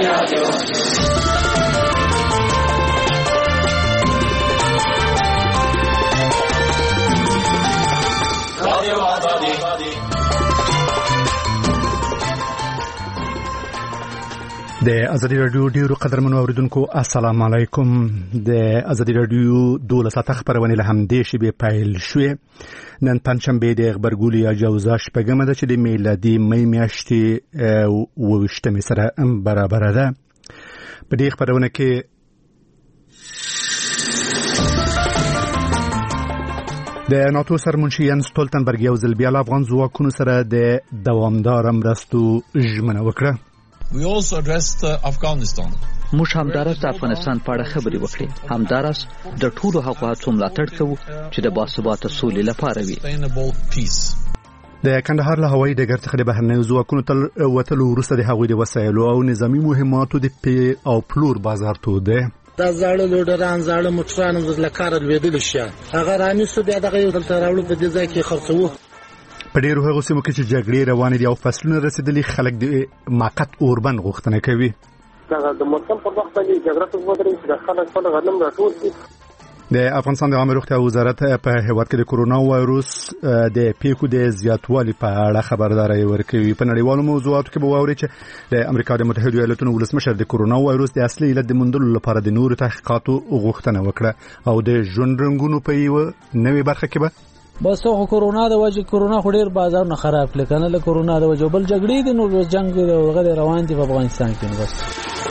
د ازادي رادیو ډیرو قدرمنو اوریدونکو السلام علیکم. د ازادي رادیو 12 خبرونه له همدې شی پیل شوې. نن پنځشنبه د خبرګولي اجازه شپږمه ده چې د میلادي مې میاشتې وشتمه سره برابر ده. په دې خبرونه کې د ناتو سرمنشي یانس ستولتنبرګ یو ځل بیا افغان ځواکونو سره د دوامدار مرستو ژمنه وکړه. We also addressed Afghanistan. موږ همدارس د افغانستان په اړه خبرې وکړې. همدارس د ټولو هغو هڅو ملاتړ کوو چې د باثباته سولې لپاره وي. د کندهار له هوایي ډګر څخه د بهرنیو ځواکونو تل وتلو وروسته د هغوی د وسایلو او نظامی مهماتو د پی او پلور بازار ته ده. دا زاړه لوډران زاړه موټران د لکار لویدل شي. هغه رانیسو بیا دغه یو دلته راوړو په دې ځای کې خرڅوو. په ډیرو هغو سیمو کې چې جګړې روانې دي او فصلونه رسیدلي خلک د موقت اوربند غوښتنه کوي. دا د موسم په وخت باندې جګړه څه ودرېږي چې خلک خپل غنم راټول کړي. د افغانستان د عامه روغتیا وزارت په هیواد کې د کورونا وایروس د پیکو د زیاتوالي په اړه خبرداري ورکوي. په نړیوالو موضوعاتو کې به واوري چې د امریکا د متحده ایالاتونو ولسمشر د کورونا وایروس د اصلي علت د موندلو لپاره د نورو تحقیقاتو غوښتنه وکړه او د ژوند رنګونو په یو نوې برخه کې به بس خو کورونا د وجه کورونا خو ډیر بازار نه خراب کړل کنه. له کورونا د وجه بل جګړې دي نو جنگ غیر روان دي په افغانستان کې نو بس.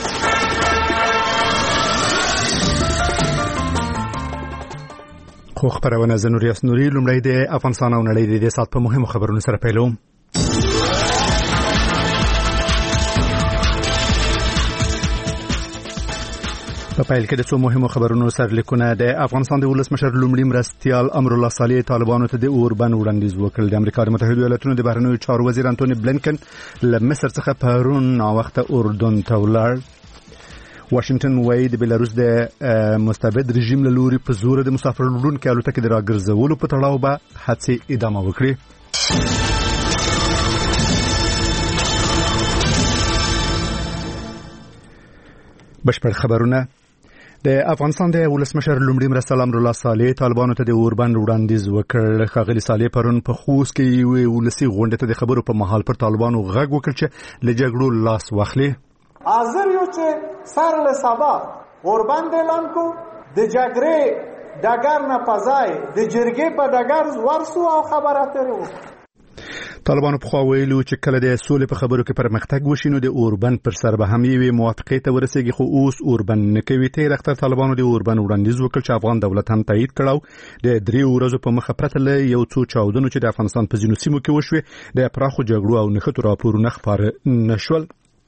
خو خبرونه زنوریاس نوري لومړی د افغانستان او نړۍ د سات په مهمو خبرونو سره پیلوم. په پیل کې د څو مهمو خبرونو سرلیکونه. د افغانستان د ولسمشر لومړي مرستیال امرالله صالح طالبانو ته د اوربند وړاندیز وکړ. د امریکا د متحده ایالاتونو د بهرنیو چارو وزیر انټونی بلینکن له مصر څخه پرون ناوخته اردن ته ولاړ. واشنگټن وايي د بلاروس د مستبد رژیم له لوري په زور د مسافر وړونکو الوتکې د راګرځولو په تړاو به هڅې ادامه وکړي. بشپړ خبرونه. د افغانستان د ولسمشر لومړي مرستیال امرالله صالح طالبانو ته د اوربند وړاندیز وکړ. ښاغلي صالح پرون په خوست کې یو ولسي غونډه ته د خبرو په مهال پر طالبانو غږ وکړ چې له جګړو لاس واخلي. حاضر یو چې سر له سبا اوربند اعلان کو د جګړې ډګر نه پځای د جرګې په ډګر ورسو او خبره اترې وکړو. طالبانو په خوا ویلو چې کله د سولې په خبرو کې پرمختګ وشي نو د اوربند پر سر به هم یوې موافقې ته ورسېږي، خو اوس اوربند نه کوي. تیر اختر طالبانو د اوربند وړاندیز وکړ چې افغان دولت هم تایید کړو. د 3 ورځو په مخه پرته له یو څو چاودنو چې د افغانستان په ځینو سیمو کې وشوي د پراخو جګړو او نښتو راپورونه خپاره نشول.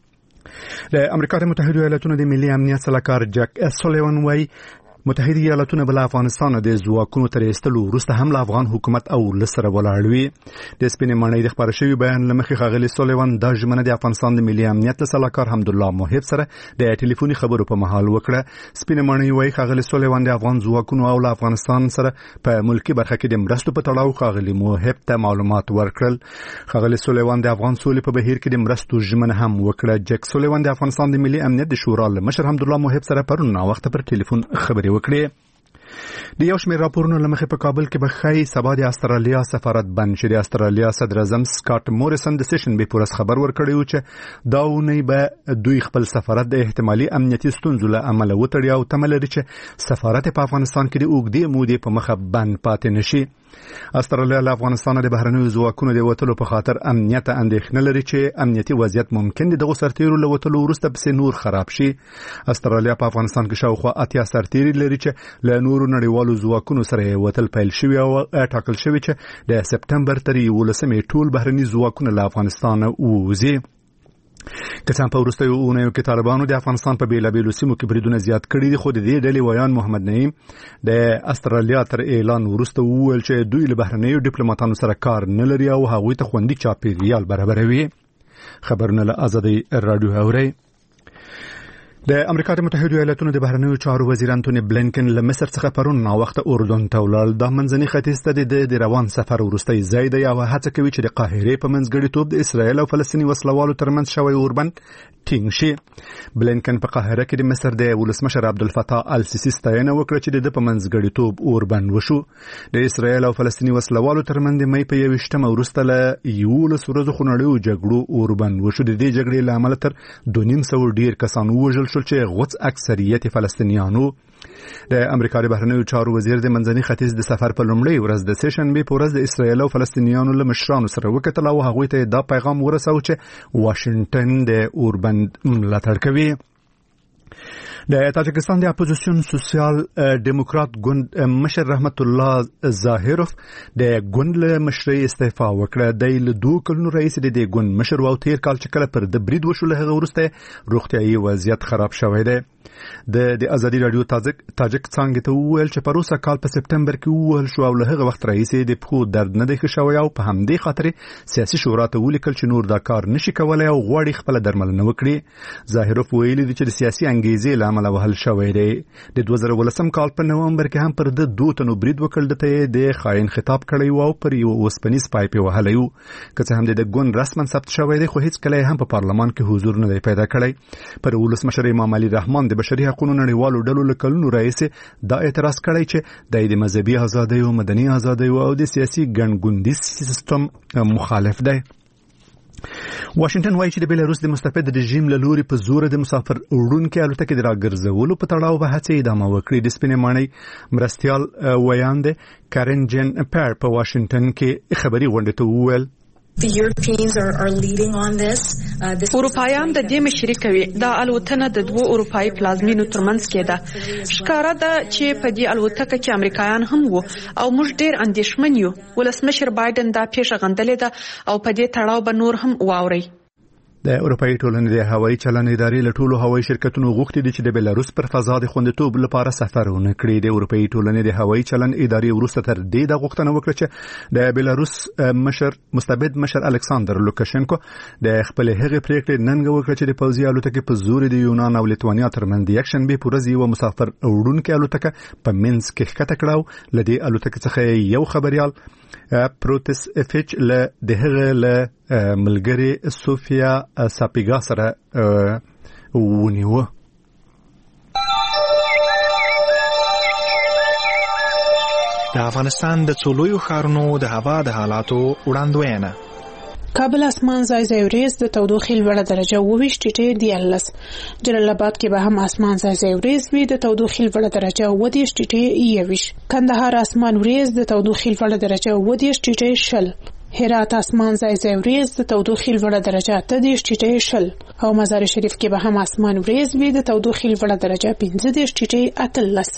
د امریکا د متحده ایالاتونو د ملي امنیت سلاکار جک سولیوان وايي متحده ایالاتونه بل افغانستان د ځواکونو تر ایستلو وروسته هم له افغان حکومت او لسره ولاړ وي. د سپینې ماڼۍ د خبر شوی بیان لمخې ښاغلي سولیوان دا ژمنه د افغانستان د ملي امنیت سلاکار حمدالله محب سره د ټلیفوني خبرو په مهال وکړه. سپینې ماڼۍ وايي ښاغلي سولیوان د افغان ځواکونو او افغانستان سره په ملکی برخه کې د مرستو په تړاو ښاغلي محب ته معلومات ورکړل. ښاغلي سولیوان د افغان سولې په بهیر کې د مرستو ژمنه هم وکړه. جک سولیوان د افغانستان د ملي امنیت د شورا مشر حمدالله محب سره پرون وخت پر ټلیفون خبرې وکړې. د یو شمېر راپورونو لمخې په کابل کې به ښایي سبا د استرالیا سفارت بند شي. د استرالیا صدر اعظم سکاټ موریسن د سیشن به پورس خبر ورکړی و چې دا اونۍ به دوی خپل سفارت د احتمالي امنیتي ستونزو له امله وتړي او تمه لري چې سفارت په افغانستان کې د اوږدې مودې په مخه بند پاتې نشي. استرالیا له افغانستان د بهرنیو ځواکونو د وتلو په خاطر امنیت اندېښنه لري چې امنیتي وضعیت ممکن د دغه سرتیرو له وتلو وروسته به نور خراب شي. استرالیا په افغانستان کې شاوخوا 80 سرتیري لري چې له نورو نړیوالو ځواکونو سره وتل پیل شوی او ټاکل شوی چې د سپتمبر تر 11 ټول بهرني ځواکونه له افغانستان ووځي. که څنګه په وروستیو اونیو کې طالبانو د افغانستان په بیلابیلو سیمو کې بریدونه زیات کړي دي، خو د دې ډلې ویان محمد نعیم د استرالیا تر اعلان وروسته وویل چې دوی له بهرنیو ډیپلوماټانو سره کار نه لري او هغوی ته خوندي چاپیریال برابروي. خبرونه له آزادۍ رادیو اوري. د امریکا د متحده ایالاتونو د بهرنیو چارو وزیر انټونی بلینکن له مصر څخه پرون نا وخت اردن ته ولاړ. د منځني ختیځ ته د روان سفر وروسته یې د یو هڅه کوي چې د قاهره په منځګړیتوب د اسرایل او فلسطیني وسلوالو ترمنځ شوی اوربند ټینګ شي. بلینکن په قاهره کې د مصر د ولسمشر عبدالفتاح السیسی ستاینه وکړه چې د په منځګړیتوب اوربند وشو. د اسرایل او فلسطیني وسلوالو ترمنځ د مې په 21 وروسته له 11 ورځو خونړیو جګړو اوربند وشو. د دې جګړې له امله تر 2.5 ډیر کسان وژل شول چې غوڅ اکثریت فلسطینیانو. د امریکا د بهرنیو چارو وزیر د منځني ختیځ د سفر په لومړۍ ورځ د سیشنبه په ورځ د اسرایل او فلسطینیانو له مشرانو سره وکتل او هغوی ته دا پیغام ورساو چې واشنگټن د اوربند ملاتړ کوي. د تاجکستان د اپوزیسیون سوسیال ډیموکرات ګوند مشر رحمت الله ظاهروف د ګوند له مشرۍ استعفا وکړه. د 2 کلونو رئیس د دې ګوند مشر او تیر کال چې کله پر د برید وشو له هغه وروسته روغتیايي وضعیت خراب شوی دی. د ازادي رادیو تاجک څنګه ته وویل چې پروسه کال په سپټمبر کې وویل شو او له هغه وخت رئیس د پخو درد نه دی ښه شوی او په همدې خاطر سیاسي شورا ته ولیکل چې نور دا کار نشي کولای او غواړي خپل درملنه وکړي. ظاهروف ویلي دی چې د سیاسي انګیزې له امله وهل شوی دی. د 2018 کال په نومبر کې هم پر د 2 تنو برید وکړ ته د خاين خطاب کړی او پر یو وسپنیز پایپ وهلی و. که څه هم د ګوند رسما ثبت شوی دی خو هیڅ کله هم په پارلمان کې حضور نه دی پیدا کړی. پر ولسمشر امام علي رحمان د بشري حقوقو نړیوالو ډلو له کلونو رئیس دا اعتراض کړی چې د مذهبي ازادۍ او مدني ازادۍ او د سیاسي ګڼګوندي سیستم مخالف دی. واشنگټن وایي چې د بیلاروس د مستبد رژیم له لوري په زور د مسافر وړونکو الوتکې د راګرځولو په تړاو به هڅې ادامه وکړي. د سپینې ماڼۍ مرستیال ویاند کارن جن پیر په واشنگټن کې خبري غونډه ته وویل اروپایان د دې مشري کوي. دا الوتنه د 2 اروپایي پلازمینو ترمنځ کې ده. ښکاره ده چې په دې الوتکه کې امریکایان هم وو او موږ ډېر اندېښمن یو. ولسمشر بایدن دا پیښه غندلې ده او په دې تړاو به نور هم واوري. د اروپאי ټولنې د هوایي چلن ادارې له ټولو هوایي شرکتونو غوښتي دي چې د بیلاروس پر فضا د خوندیتوب لپاره سفر ونه کړي. د اروپאי ټولنې د هوایي چلن ادارې وروسته تر دې د غوښتنه وکړه چې د بیلاروس مستبد مشر الکساندر لوکاشنکو د خپل هغه پریکړې ننګ وکړه چې د پوځي الوتکې په زور د یونان او لیتوانیا ترمنځ د یکشنبه په ورځ یو مسافر وړونکو الوتکه په منځ کې ښکته کړه. لدې الوتکې څخه یو خبريال پروتس فیچ له دغه له ملګری سوفیا ساپیګا سره ونیو. د افغانستان د څلورو ښارونو د هوا د حالاتو وړاندوینه. کابل اسمان ځای ځای وریځ د تودوخې لوړه درجه 22 ټیټې 14. جلال آباد کې به هم اسمان ځای ځای وریځ وي د تودوخې لوړه درجه 20 ټیټې 21. کندهار اسمان وریځ د تودوخې لوړه درجه 20 ټیټې 20. هرات اسمان ځای ځای وریځ د تودوخې لوړه درجه 30 ټیټې 20 او مزار شریف کې به هم اسمان وریځ وي د تودوخې لوړه درجه 15 ټیټې 18.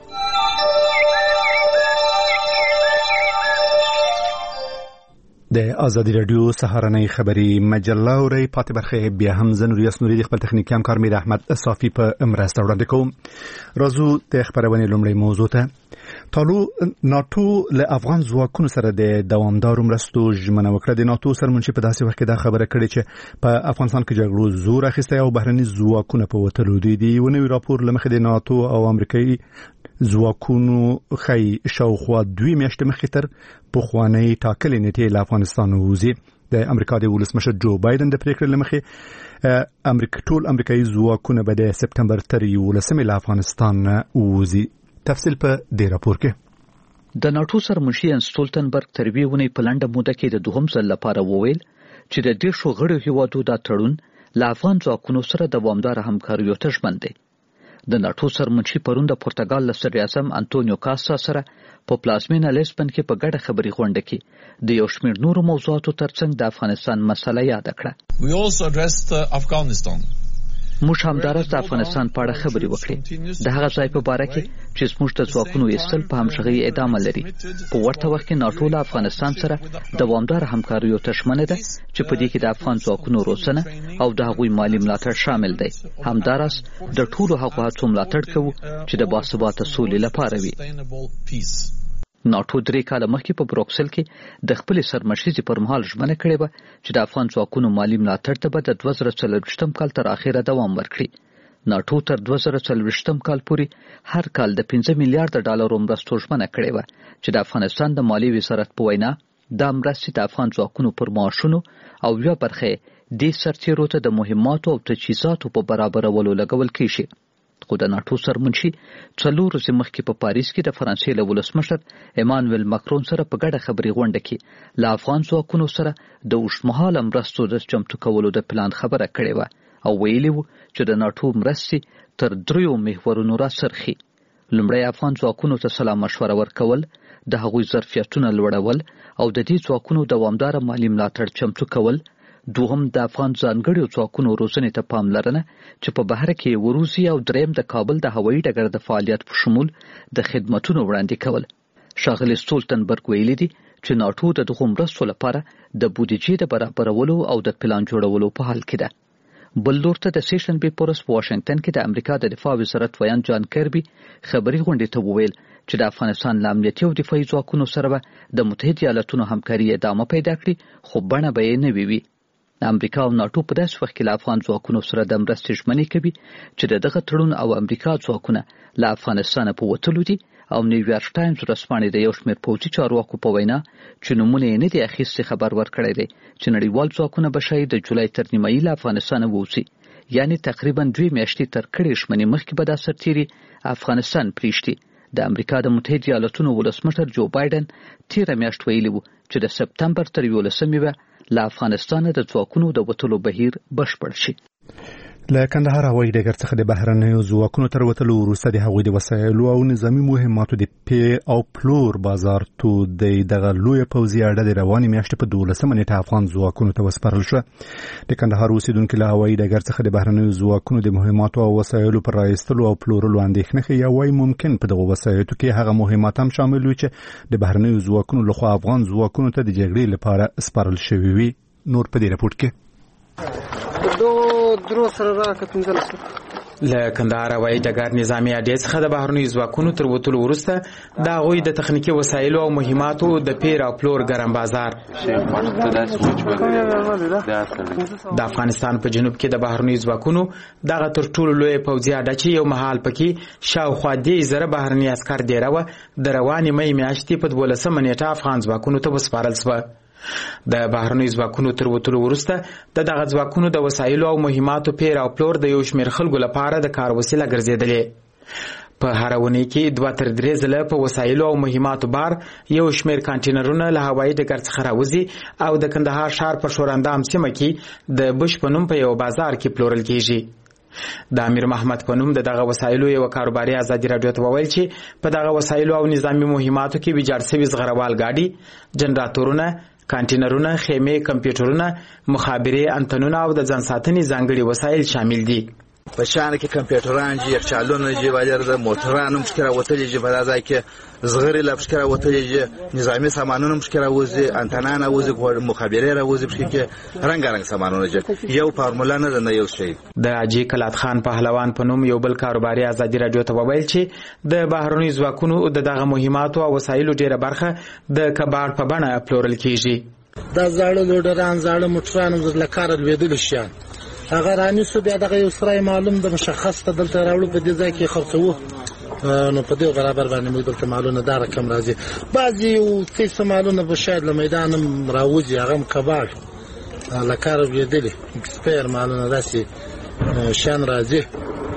د ازادي رادیو سهارنۍ خبری مجله اوري پاتې برخه بیا هم زنوري اسنوري د خپل تخنیکی همکار میر احمد صافي په مرسته وړاندې کوم. راځو د خبرونه لومړی موضوع ته. ناتو له افغان ځواکونو سره د دوامدار مرستو ژمنه وکړه. د ناتو سرمنشي په داسې وخت کې دا خبره کړې چې په افغانستان کې جګړو زور اخیسته او بهرني ځواکونه په وتلو دي. د ونوي راپور لمخې د ناتو او امریکایي ځواکونو خی شاوخوا 2 میاشتې مخکې تر پخوانۍ ټاکلې نیټې له افغانستان ووځي. د امریکا د ولسمشر جو بایدن د پریکړې لمخې ټول امریکایي ځواکونه به د سپټمبر تر 11 له افغانستان ووځي. تفصیل په دې راپور کې. د ناتو سرمنشي ان سټولټنبرګ تر وی ونې په لنډه موده کې د دوهم ځل لپاره وویل چې د دې شو غړو هیوادو دا تړون له افغان ځواکونو سره دوامدار همکاریو ته ژمن دی. د ناتو سرمنشي پرون د پرتګال له صدر اعظم انټونیو کاستا سره په پلازمینه لیسبن کې په ګډه خبري غونډه کې د یو شمېر نورو موضوعاتو ترڅنګ د افغانستان مسله یاد کړه. We also addressed Afghanistan. موږ همدارس د افغانستان په اړه خبرې وکړې. د هغه ځای په باره کې چې زموږ د ځواکونو ایستل په همغږۍ ادامه لري. په ورته وخت کې ناتو له افغانستان سره دوامدار همکاریو ته ژمنه ده چې په دې کې د افغان ځواکونو روزنه او د هغوی مالي ملاتړ شامل دی. همدارس د ټولو هغو هڅو ملاتړ کوو چې د باثباته سولې لپاره وي. ناتو 3 کاله مخکې په بروکسل کې د خپل سرمشيزي پر مهال ژمنه کړې و چې د افغان ځواکونو مالي ملاتړ ته به د 2024 کال تر اخره دوام ورکړي. ناتو تر 2040 کال پورې هر کال د 15 میلیارډ ډالرو مرستو ژمنه کړې و چې د افغانستان د مالی وزارت په وینا د مرستې د افغان ځواکونو پر معاشونو او یو برخه د سرتیرو ته د مهماتو او تجهیزاتو په برابرولو لګول کیږي. خو د ناتو سرمنشي 4 ورځې مخکې په پاریس کې د فرانسې له ولسمشر ایمانویل ماکرون سره په ګډه خبري غونډه کې له افغان ځواکونو سره د اوږدمهاله مرستو د چمتو کولو د پلان خبره کړې و او ویلي وو چې د ناتو مرستې تر 3 محورونو راڅرخي. لومړی افغان ځواکونو ته سلا مشوره ورکول، د هغوی ظرفیتونه لوړول او د دې ځواکونو دوامداره مالی ملاتړ چمتو کول. دوهم د افغان ځانګړو ځواکونو روزنې ته پاملرنه چې په بهر کې وروزي او دریم د کابل د هوایي ډګر د فعالیت په شمول د خدماتونو وړاندې کول. ښاغلی سټولټنبرګ ویلي دي چې ناتو د دغو مرستو لپاره د بودیجې د برابرولو او د پلان جوړولو په حال کې ده. بل لور ته د سیشن بي پورس په واشنگټن کې د امریکا د دفاع وزارت ویان جان کربي خبري غونډې ته وویل چې د افغانستان له امنیتي او دفاعي ځواکونو سره د متحده ایالاتونو همکاري ادامه پیدا کړي، خو بڼه به یې نه وي. امریکا او ناتو په داسې وخت کې له افغان ځواکونو سره د مرستې ژمنې کوي چې دغه تړون او امریکا ځواکونه له افغانستان په وتلو دي او نیویارک ټایمز ورځپاڼې د یو شمېر پوځي چارواکو په وینا چې نومونه یې نه دي اخیستي خبر ورکړی دی چې نړیوال ځواکونه به شاید د جولای تر نیمایي له افغانستان ووځي، یعنی تقریبا 2 میاشتې تر کړې ژمنې مخکې به دا سرتیري افغانستان پریږدي. د امریکا د متحده ایالاتونو ولسمشر جو بایدن تیره میاشت ویلي وو چې د سپتمبر تر 11 به له افغانستان د ځواکونو د وتلو بهیر بشپړ شي. له کندهار هوایي ډګر څخه د بهرنیو ځواکونو تر وتلو وروسته د هغوی د وسایلو او نظامي مهماتو د پیر او پلور بازار تو دغه لوی پوځي اډه د روانې میاشتې په 12 نیټه افغان ځواکونو ته وسپارل شو. د کندهار اوسیدونکو له هوایي ډګر څخه د بهرنیو ځواکونو د مهماتو او وسایلو پر راایستلو او پلورلو اندېښنه کوي، یا وایي ممکن په دغه وسایلو کې هغه مهمات هم شامل وي چې د بهرنیو ځواکونو لخوا افغان ځواکونو ته د جګړې لپاره سپارل شوي وي. نور په دې راپورټ کې له کندهار هوایي ډګر نظامي اډې څخه د بهرنیو ځواکونو تر وتلو وروسته د هغوی د تخنیکي وسایلو او مهماتو د پیر او پلور ګرم بازار د افغانستان په جنوب کې د بهرنیو ځواکونو دغه تر ټولو لوی پوځي اډه چې یو مهال پکې شاوخوا 10,000 بهرني عسکر دیره وه، د روانې مې میاشتې په 12 نیټه افغان ځواکونو ته وسپارل شوه. د بهرنیو ځواکونو تر وتلو وروسته د دغه ځواکونو د وسایلو او مهماتو پیر او پلور د یو شمېر خلکو لپاره د کار وسیله ګرځېدلې. په هر اونۍ کې 2 تر 3 ځله په وسایلو او مهماتو بار یو شمېر کانټینرونه له هوایي ډګر څخه راوځي او د کندهار ښار په شوراندام سیمه کې د بش په نوم په یو بازار کې پلورل کیږي. د امیر محمد په نوم دغه وسایلو یو کاروباري ازادي رادیو ته وویل چې په دغه وسایلو او نظامي مهماتو کې ویجاړ شوي زغروال ګاډي، جنراتورونه، کانټینرونه، خیمې، کمپیوټرونه، مخابرې، انتنونه او د ځان ساتنې ځانګړي وسایل شامل دي. په شان کې کمپیوټران دي، یخچالونه دي، وایي د موټرانو مشکل راوتلي دي، په ځای کې زغری لا مشکل راوتلي دي، نظامی سامانونه مشکل راوځي، انتنانه راوځي، مخابرې راوځي، په کې رنگارنګ سامانونه دي. یو فارمولا نه د یو شی. د اجي کلات خان پهلوان په نوم یو بل کاروباري ازادي رادیو ته وویل چې د بهرنیو ځواکونو دغه مهماتو او وسایلو ډیره برخه د کباړ په بڼه پلورل کیږي. دا زاړه لوډران، زاړه موټران د لکار لویدل شي، هغه رانیسو بیا دغه یو سره معلوم د مشخص ته دلته راوړو په دې ځای کې خرڅوو، نو په دې برابر باندې موږ دلته معلومه دا رقم راځي. بعضی یو څه معلومه به شاید له میدان راوځي، هغه کباړ لکار لویدل اکسپایر معلومه داسې شان راځي.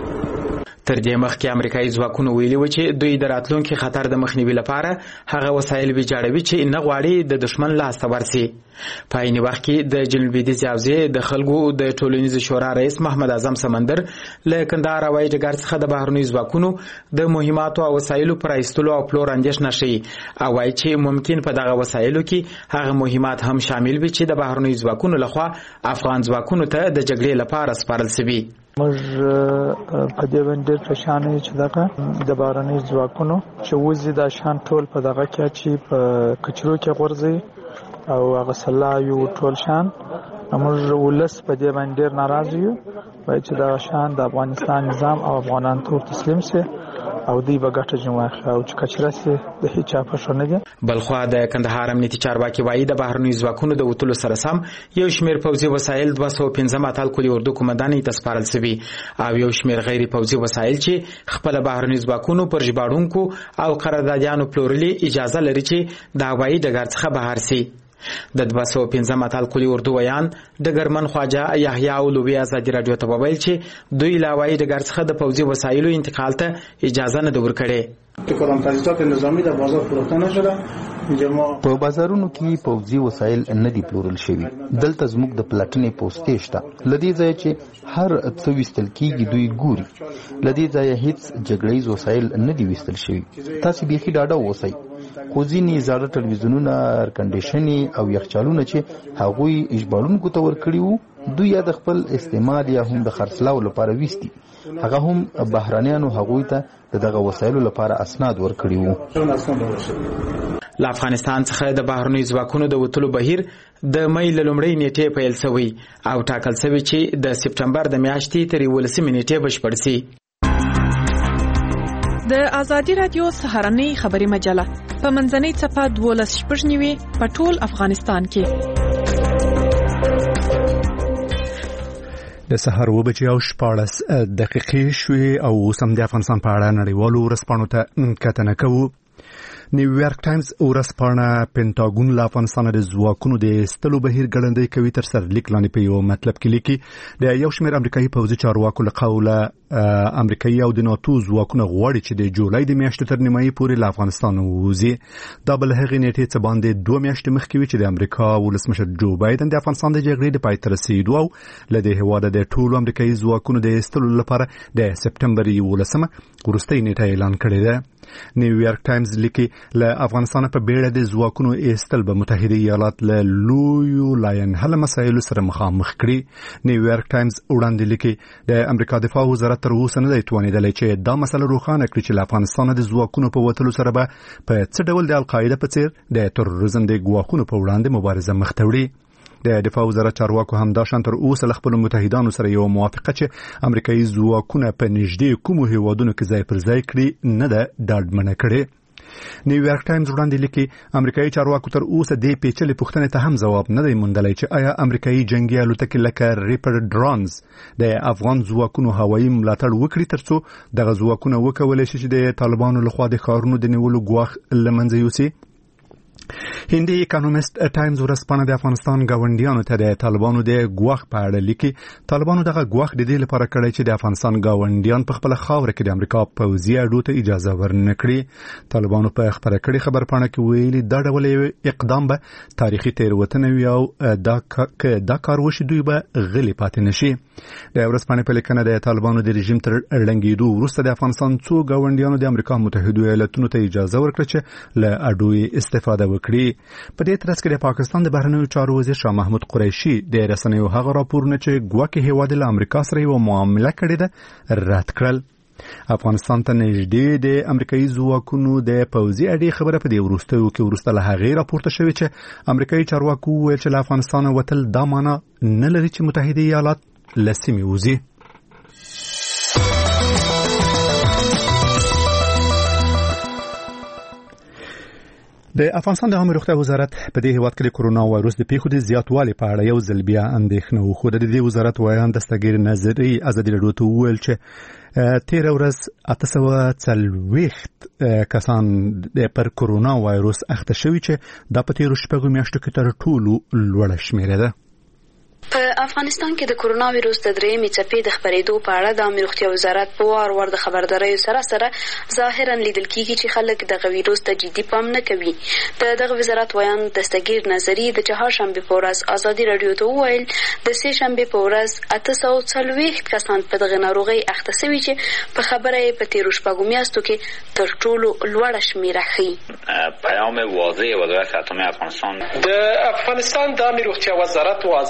تر دې مخکې امریکایي ځواکونو ویلي و چې دوی د راتلونکي خطر د مخنیوي لپاره هغه وسایل ویجاړوي چې نه غواړي د دشمن لاس ته ورسي. په عین وخت کې د جنوب لویدیځ حوزې د خلکو د ټولنیز شورا رئیس محمد اعظم سمندر له کندهار هوایي ډګر څخه د بهرنیو ځواکونو د مهماتو او وسایلو پر ایستلو او پلور اندېښنه شي او وایي چې ممکن په دغه وسایلو کې هغه مهمات هم شامل وي چې د بهرنیو ځواکونو لخوا افغان ځواکونو ته د جګړې لپاره سپارل شوي. موږ په دې باندې پرشانه چې دغه د بهرنیو ځواکونو چې وځي د شان ټول په دغه کې چې په کچرو کې غورځي او هغه سلا یو ټول شان موږ ولس په دې باندې ناراض یو، وایي چې دا شان د افغانستان نظام او افغانان ټول تسلیم سي او دوی به ګټه ځنې واخلي او چې کچره سي د هیڅ چا په شو نه دي. بلخوا د کندهار امنیتي چارواکي وایي د بهرنیو ځواکونو د وتلو سره سم یو شمېر پوځي وسایل 215 اتل کلي اردو قومندانۍ ته سپارل شوي او یو شمېر غیر پوځي وسایل چې خپل بهرنیو ځواکونو پر ژباړونکو او قراردادیانو پلورلي اجازه لري چې د هوایي ډګر څخه بهر سي. د 215 اتل کلي اردو ویان ډګرمن خواجه یحیی اولوی ازادي رادیو ته وویل چې دوی له هوایي ډګر څخه د پوځي وسایلو انتقال ته اجازه نه ده ورکړې. کدام تجهیزات نظامی در بازار فروخته نشده. په بازارونو کې پوځي وسایل نه دي پلورل شوي. دلته زموږ د پلاټنې پوسټې شته. لدې ځای چې هر څه وستل کېږي دوی ګوري. لدې ځای هیڅ جګړیز وسایل نه دي وستل شوي. تاسو بیخي ډاډه اوسئ. خو ځینې زاړه ټلویزیونونه، ایر کنډیشنې او یخچالونه چې هغوی ژباړونکو ته ورکړي وو دوی یا د خپل استعمال یا هم د خرڅلاو لپاره ویستي. هغه هم بهرانیانو هغوی ته دغه وسایلو لپاره اسناد ورکړي وو. له افغانستان څخه د بهرنیو ځواکونو د وتلو بهیر د مې له لومړۍ نیټې پیل شوی او ټاکل شوی چې د سپټمبر د میاشتې تر 11 نیټې بشپړ شي. د ازادي رادیو سهارنۍ خبري مجله په منځنۍ صفه 12 په ټول افغانستان کې د سحر 2:14 شوي او سم د افغانستان په اړه نړیوالو ورځپاڼو ته کتنه کوو. نیویارک ټایمز ورځپاڼه پینټاګون له افغانستان د ځواکونو د ایستلو بهیر ګړندی کوي تر سرلیک لاندې په یو مطلب کې لیکي د یو شمېر امریکایي پوځي چارواکو له قوله امریکایي او د ناتو ځواکونه غواړي چې د جولای د میاشتې تر نیمایي پورې له افغانستان ووځي. دا بل هغې نیټې څه باندې 2 میاشتې مخکې وي چې د امریکا ولسمشر جو بایدن د افغانستان د جګړې د پای ته رسېدو او له دې هېواده د ټولو امریکایي ځواکونو د ایستلو لپاره د سپټمبر 11 وروستۍ نیټه اعلان کړې ده. نیویارک ټایمز لیکي له افغانستان په بیړه د ځواکونو ایستل به متحده ایالات له لویو لاین حل مسایلو سره مخامخ کړي. نیویارک ټایمز وړاندې لیکي د امریکا دفاع وزارت تر اوسه نه دی توانیدلی چې دا مسله روښانه کړي چې له افغانستان د ځواکونو په وتلو سره به په څه ډول د القاعده په څیر د تروریزم د ګواښونو په وړاندې مبارزه مخ ته وړي. د دفاع وزارت چارواکو همداشان تر اوسه له خپلو متحدانو سره یو موافقه چې امریکایي ځواکونه په نږدې کومو هیوادونو کې ځای پر ځای کړي نه ده ډاډمنه کړې. نیویارک ټایمز وړاندې لیکي امریکایي چارواکو تر اوسه د پیچلې پوښتنې ته هم ځواب نه دی موندلی چې آیا امریکایي جنگي الوتکې لکه ریپر ډرونز د افغان ځواکونو هوایي ملاتړ وکړي ترڅو دغه ځواکونه وکولی شي چې د طالبانو لخوا د ښارونو د نیولو ګواښ له منځه یوسي. هندي اکونومیست ټایمز ورځپاڼه د افغانستان گاونډیانو ته د طالبانو د ګواښ په اړه لیکي طالبانو دغه ګواښ د دې لپاره کړی چې د افغانستان گاونډیان په خپل خاوره کې د امریکا پوځي اډو ته اجازه ورنکړي. طالبانو په خبره کړي خبرپاڼه کې ویلي دا ډول اقدام به تاریخي تېروتنه وي او دا کار وشي دوی به غلي پاتې نشي. د ورځپاڼې په لیکنه د طالبانو د رژیم تر ړنګېدو وروسته د افغانستان څو گاونډیانو د امریکا متحده ایالاتونو ته اجازه ورکړه چې له اډو استفاده وکړي. په دې ترڅ کې د پاکستان د بهرنیو چارو وزیر شاه محمود قریشي د رسنیو هغه راپورونه چې ګواکې هیواد له امریکا سره یو معامله کړې ده رد کړل. افغانستان ته نږدې د امریکایي ځواکونو د پوځي اډې خبره په دې وروستیو کې وروسته له هغې راپورته شوې چې امریکایي چارواکو وویل چې له افغانستان وتل دا معنا نه لري چې متحده ایالات له سیمې وځي. د افغانستان د عامه روغتیا وزارت په دې هیواد کې د کرونا وایروس د پیښو د زیاتوالي په اړه یو ځل بیا اندېښنه وښوده. د دې وزارت وایان دستګیر نظری ازادي راډیو ته وویل چې تیر ورځ 840 کسان پر کرونا وایروس اخته شوي چې دا په تیرو شپږو میاشتو کې تر ټولو لوړه شمیره ده. په افغانستان کې د کرونا وایروس د درېیمې څپې د خپرېدو په اړه د عامه روغتیا وزارت په وار د خبرداریو سره ظاهرا لیدل کېږي چې خلک دغه وایروس ته جدي پام نه کوي. دغه وزارت وایان دستګیر نظری د چهارشنبې په ورځ ازادي راډیو ته وویل د سهشنبې په ورځ 840 کسان په دغه ناروغۍ اخته شوي چې په خبره یې په تیرو شپږو میاشتو کې تر ټولو لوړه شمیره ښیي. پیام واضح وزارت عامه افغانستان د افغانستان د عامه روغتیا وزارت واضح پیغام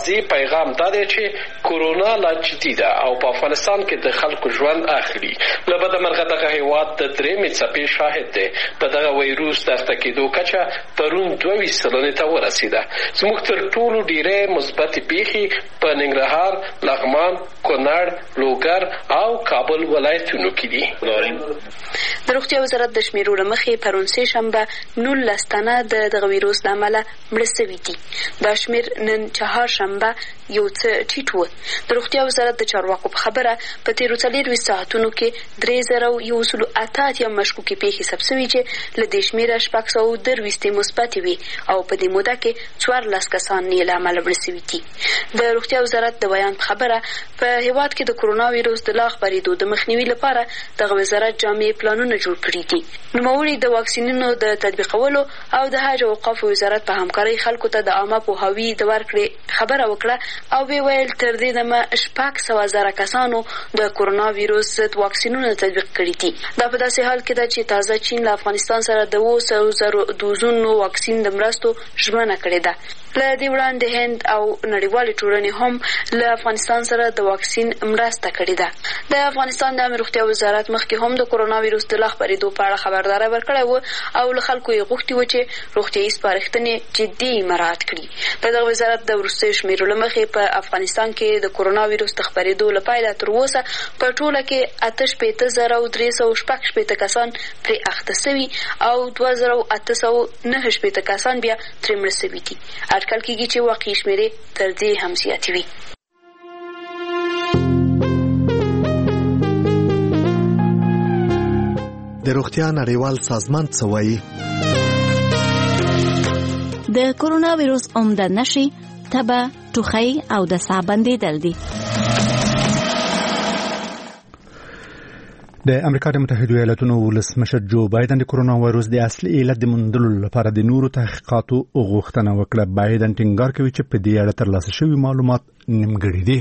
پیغام دا دی چې کورونا لا جدي ده او په افغانستان کې د خلکو ژوند اخلي. له بده مرغه دغه هیواد د درېیمې څپې شاهد دی. په دغه ویروس د اخته کېدو کچه پرون 22 سلنې ته ورسېده. زموږ تر ټولو ډېرې مثبتې پیښې په ننګرهار، لغمان، کونړ، لوګر او کابل ولایتونو کې دي. د روغتیا وزارت د شمیرو له مخې پرون سه شنبه 19 تنه د دغه ویروس له امله مړه شوي دي. دا شمیر نن چهارشنبه یو څه ټیټ و. د روغتیا وزارت د چارواکو په خبره په تیرو 24 ساعتونو کې 3108 مشکوکې پیښې ثبت شوي چې له دې شمیره 623 مثبتې وي او په دې موده کې 14 کسان یې له امله مړه شوي دي. د روغتیا وزارت د بیان په خبره په هیواد کې د کرونا ویروس د لا خپرېدو د مخنیوي لپاره دغه وزارت جامع پلانونه جوړ کړي دي. نوموړي د واکسینونو د تطبیقولو او د حج او اوقاف وزارت په همکارۍ خلکو ته د عامه پوهاوي د ورکړې خبره وکړه او به ویل تر دې دمه 600,000 کسانو د کرونا ویروس ضد واکسینونه تطبیق کړي دي. دا په داسې حال کې ده چې تازه چین له افغانستان سره د 200,000 دوزونو واکسین د مرستو ژمنه کړې ده. له دې وړاندې هند او نړیوالې ټولنې هم له افغانستان سره د واکسین مرسته کړې ده. د افغانستان د عامه روغتیا وزارت مخکې هم د کرونا ویروس د لا خپرېدو په اړه خبرداری ورکړی و او له خلکو یې غوښتي و چې روغتیایي سپارښتنې جدي مراعات کړي. د دغه وزارت د وروستیو شمیرو له مخې په افغانستان کې د کرونا ویروس د خپرېدو له پیله تر اوسه په ټوله کې 68,386 کسان پرې اخته شوي او 2,889 کسان بیا ترې مړه شوي دي. اټکل کېږي چې واقعي شمیرې تر دې هم زیاتې وي. د روغتیا نړیوال سازمان څه وایي؟ د کرونا ویروس عمده نښې تبه، ټوخی او د ساه بندېدل دي. د امریکا د متحده ایالاتونو ولسمشر جو بایدن د کرونا وایروس د اصلي علت د موندلو لپاره د نورو تحقیقاتو غوښتنه وکړه. بایدن ټینګار کوي چې په دې اړه ترلاسه شوي معلومات نیمګړي دي.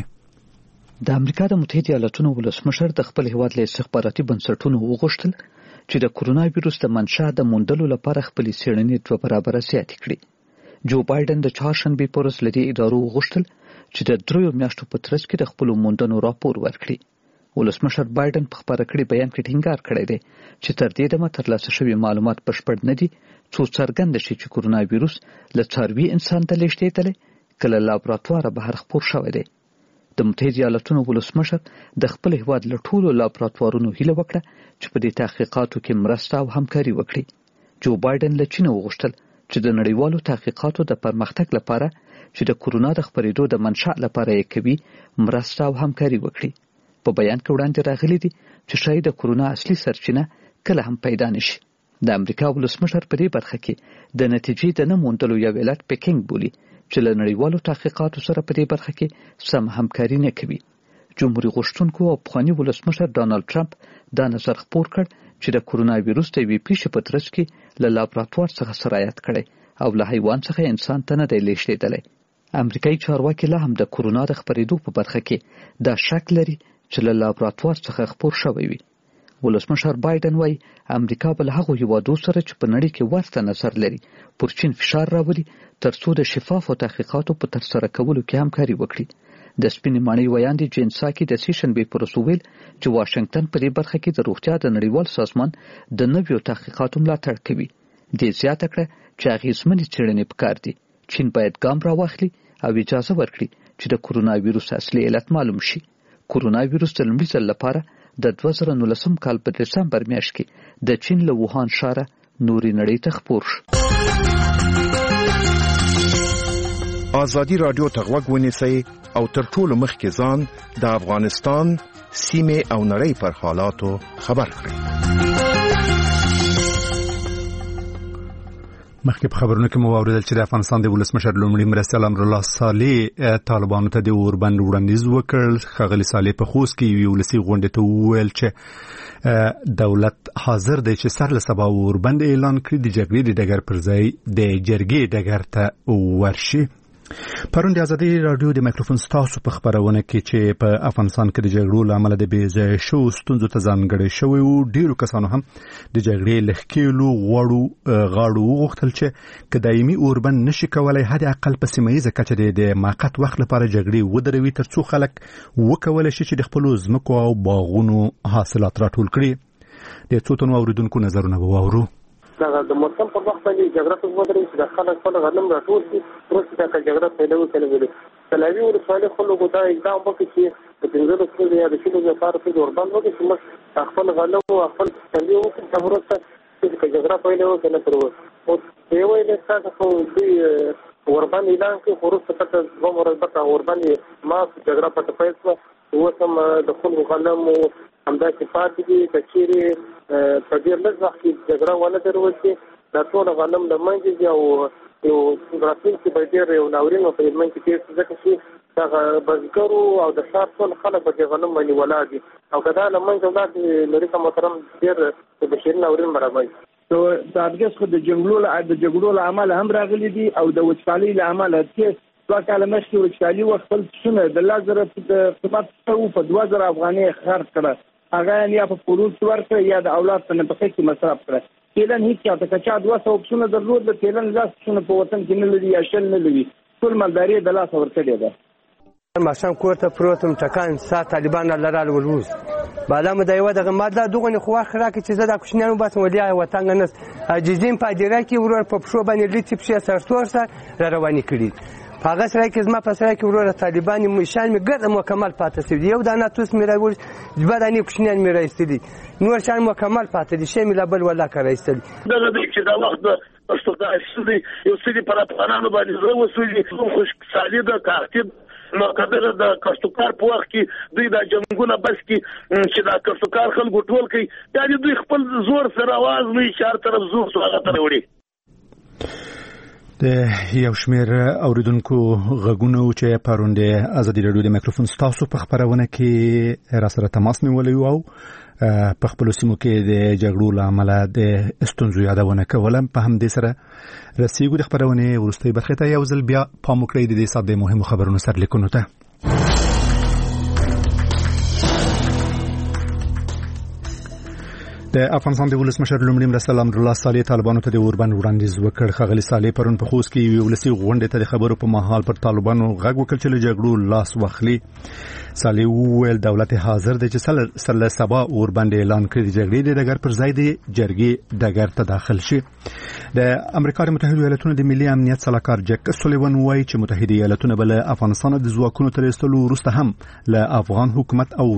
د امریکا د متحده ایالاتونو ولسمشر د خپل هیواد له استخباراتي بنسټونو وغوښتل چې د کرونا وایروس د منشأ د موندلو لپاره خپل څېړنې 2 برابره زیاتې کړي. جو بایدن د چهارشنبې په ورځ له دې ادارو وغوښتل چې د 3 میاشتو په ترڅ کې د خپل موندنو راپور ورکړي. ولسمشر بایدن په خبره کړي بیان کې ټینګار کړی دی چې تر دې دمه ترلاسه شوي معلومات بشپړ نه دي څو څرګند شي چې کرونا وایروس له څاروي انسان ته لیږدېدلی کله لابراتواره بهر خپور شوی دی. د متحده ایالاتونو ولسمشر د خپل هیواد له ټولو لابراتوارونو هیله وکړه چې په دې تحقیقاتو کې مرسته او همکاري وکړي. جو بایدن له چین وغوښتل چې د نړیوالو تحقیقاتو د پرمختګ لپاره چې د کرونا د خپرېدو د منشأ لپاره یې کوي مرسته او همکاري وکړي. په بیان کې وړاندې راغلي دي چې شاید د کرونا اصلي سرچینه کله هم پیدا نشي. د امریکا ولسمشر په دې برخه کې د نتیجې د نه موندلو یو علت پیکنګ بولي چې له نړیوالو تحقیقاتو سره په دې برخه کې سم همکاري نه کوي. جمهوریت غوښتونکو او پخواني ولسمشر ډانلډ ټرمپ دا نظر خپور کړ چې د کرونا وایروس د یوې پیښې په ترڅ کې له لابراتوار څخه سرایت کړی او له حیوان څخه انسان ته نه دی لیږدېدلی. امریکایي چارواکي لا هم د کرونا د خپرېدو په برخه کې دا شک لري چې له لابراتوار څخه خپور شوی وي. ولسمشر بایدن وایي امریکا به له هغو هیوادو سره چې په نړۍ کې ورته نظر لري پر چین فشار راولي ترڅو د شفافو تحقیقاتو په ترسره کولو کې همکاري وکړي. د سپینې ماڼۍ ویاندې جین ساکي د سې شنبې پر ورځ وویل چې واشنګټن په دې برخه کې د روغتیا د نړیوال سازمان د نویو تحقیقاتو ملاتړ کوي. دې زیاته کړه چې اغېزمنې څېړنې پکار دي. چین باید ګام راواخلي او اجازه ورکړي چې د کرونا وایروس اصلي علت معلوم شي. کرونا وایروس د لومړي ځل لپاره د 2019 کال په دسمبر میاشت کې د چین له ووهان ښاره نوري نړۍ ته خپور شو. ازادي رادیو ته غوږ ونیسئ او تر ټولو مخکې ځان د افغانستان سیمې او نړۍ پر حالاتو خبر کړئ. مخکې په خبرونو کې مو واوریدل چې د افغانستان د ولسمشر لومړي مرستیال امرالله صالح طالبانو ته د اوربند وړاندیز وکړ. ښاغلي صالح په خوست کې یوې ولسي غونډې ته وویل چې دولت حاضر دی چې سر له سبا اوربند اعلان کړي د جګړې د ډګر پر ځای د جرګې ډګر ته ورشي. پرون د ازادي رادیو د مایکروفون ستاسو په خبرونه کې چې په افغانستان کې د جګړو لامل د بیځای شو ستونزو ته ځانګړی شوی او ډیرو کسانو هم د جګړې لخکېلو غاړو وغوښتل چې کدایمي اوربند نشي کولای حد اقل په سیمایي کچه د موقت وخت لپاره جګړې ودروي ترڅو خلک وکولای شي چې د خپل ځمکو او باغونو حاصلات راټول کړي. د څو تنو اوریدونکو نظرونه وورو. د موسم په وخت باندې جګړه په ودرې چې د خلک خپل غنم راټول کړي پروسه د جګړه پیدا وکړي. تلاوی ولسوالۍ خلکو دا اقدام وکړي چې د پنځه څلور یا د شلو لپاره په اوربند وکړي چې موږ خپل غنم او خپل تلوي وکړو چې پروسه چې جګړه پیدا وکړي تر اوسه یو یې تاسو خو دې اوربند اعلان کړي پروسه پته کوم ورځ اوربند ما جګړه پته پیدا وسم د خپل غنم همدا چې پاتې دي د چیرې په ډېر لږ وخت کې جګړه ونه درول چې دا ټول غنم د منځ او یو راتلونکي به ډېر یو ناورین په من کې تیر ځکه چې دا بزګرو او د ښار ټول خلک په غنم باندې ولاړ دي او کدا له منځ ولادت لري محترم ډېر د بشري ناورین برابر نو دا هغه د جګړو له عمل هم راغلي دي او د وچکالۍ له عمل چې دوه کاله مخکې وچکالي وخت خپل څونه د لازر په قیمت په 2000 افغانۍ خرڅ کړه هغه یا په پروت ورکړه یا د اولاد په نفقه کې مصرف کړه. تیلن هیڅ چاته کچا 200 اپشن درلود د تیلن لاس څونه په وطن کې نه لري یا شل نه لري ټول مالداري د لاس ورکړي ده. ماشام کوړه پروتم ټکان سات طالبان لرال ولوز بالا مدایو دغه ماده دغه خو اخره کې چې زړه کوشنیانو بس ولیا وطن نس عجزین پادره کې ورور په پښو باندې لټ په سرتور سره رواني کړي. هغه سره کې زما په سره کې ورور طالبان مشان می ګرد مکمل پاتې سي یو دانه توس می راول جبدانی کوشنیان می راستلی نور شان مکمل پاتې دي شی می لبل ولا کړایستل دغه دې چې دا وخت د استاد یو سړي پر افغانانو باندې زړه وسوي خوش سالیده کارتب نو کله د کاستوکار په وخت کې دوی د جنگونه بس کې چې د کاستوکار خلکو ټول کوي دا دوی خپل زور سره आवाज نه اشاره طرف زور سره غته وړي. د یو شمېر اوریدونکو غږونه چې پرون د ازادي رادیو د مایکروفون ستاسو په خبرونه کې را سره تماس نیولی او په خپل سیمو کې د جګړو له امله د ستونزو یادونه کوله. په همدې سره رسیدو د خبرونه وروستۍ برخه ته یو ځل بیا پام وکړئ د دې سات د مهمو خبرونو سرلیکونو ته. د افغانستان د ولسمشر لومړي مرستیال امرالله صالح طالبانو ته د اوربند وړاندیز وکړ. ښاغلي صالح پرون په خوست کې یو ولسي غونډې ته د خبرو په مهال پر طالبانو غږ وکړ چې له جګړو لاس واخلي. صالح وویل دولت حاضر دی چې سره سبا اوربند اعلان کړي د جګړې د ډګر پر ځای د جرګې ډګر ته داخل شي. د امریکا متحده ایالاتونو د ملي امنیت صلاحکار جک سولیوان وایي چې متحده ایالاتونه بل افغانستان د ځواکونو تر ایستلو وروسته هم له افغان حکومت او